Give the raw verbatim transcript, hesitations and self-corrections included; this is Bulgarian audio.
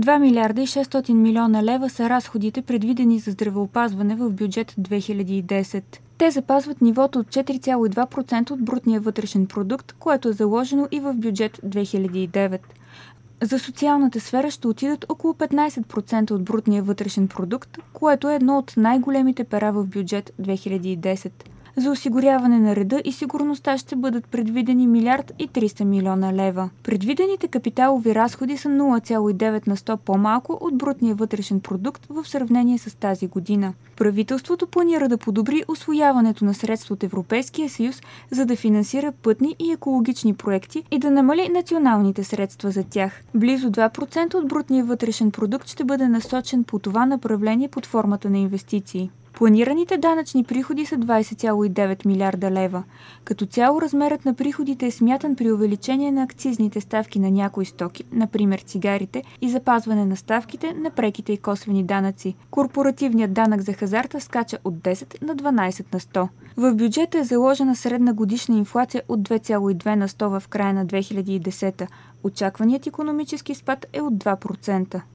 два милиарда и шестстотин милиона лева са разходите, предвидени за здравеопазване в бюджет две хиляди и десет. Те запазват нивото от четири цяло и две процента от брутния вътрешен продукт, което е заложено и в бюджет две хиляди и девет. За социалната сфера ще отидат около петнайсет процента от брутния вътрешен продукт, което е едно от най-големите пера в бюджет две хиляди и десет. За осигуряване на реда и сигурността ще бъдат предвидени милиард и триста милиона лева. Предвидените капиталови разходи са нула цяло и девет на сто по-малко от брутния вътрешен продукт в сравнение с тази година. Правителството планира да подобри усвояването на средства от Европейския съюз, за да финансира пътни и екологични проекти и да намали националните средства за тях. Близо два процента от брутния вътрешен продукт ще бъде насочен по това направление под формата на инвестиции. Планираните данъчни приходи са двайсет цяло и девет милиарда лева. Като цяло размерът на приходите е смятан при увеличение на акцизните ставки на някои стоки, например цигарите, и запазване на ставките на преките и косвени данъци. Корпоративният данък за хазарта скача от десет на дванайсет на сто. В бюджета е заложена средна годишна инфлация от две цяло и две на сто в края на две хиляди и десета. Очакваният икономически спад е от два процента.